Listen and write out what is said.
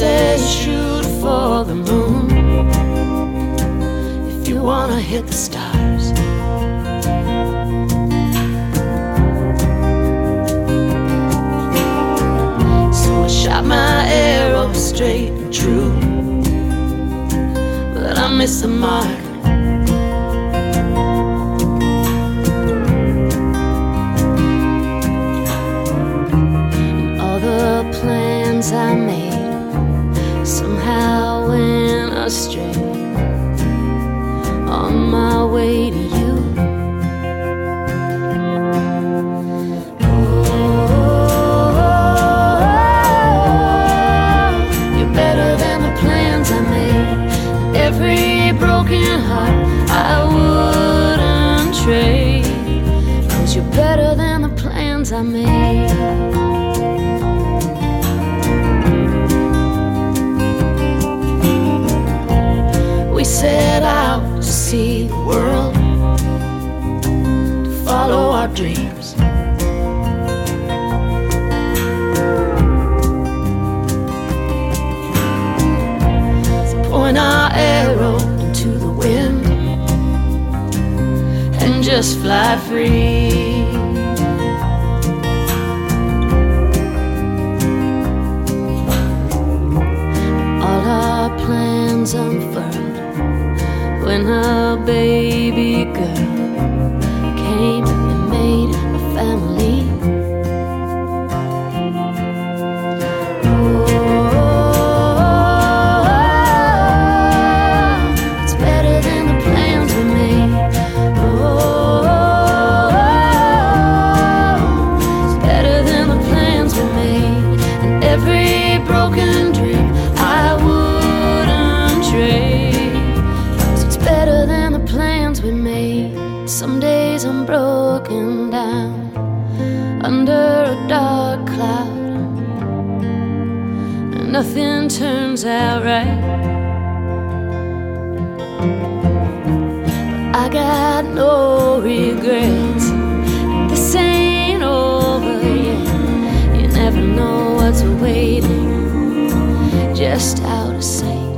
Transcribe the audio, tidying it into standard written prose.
say shoot for the moon if you wanna hit the stars. So I shot my arrow straight and true, but I missed the mark. And all the plans I made somehow went astray on my way to you. Oh, you're better than the plans I made. Every broken heart I wouldn't trade, 'cause you're better than the plans I made. We set out to see the world, to follow our dreams. So point our arrow into the wind and just fly free. All our plans unfurled when a baby girl came and made a family. Oh, it's better than the plans we made. Oh, it's better than the plans we made. And every broken dream I wouldn't trade, better than the plans we made. Some days I'm broken down under a dark cloud, and nothing turns out right. But I got no regrets. This ain't over yet. You never know what's waiting just out of sight.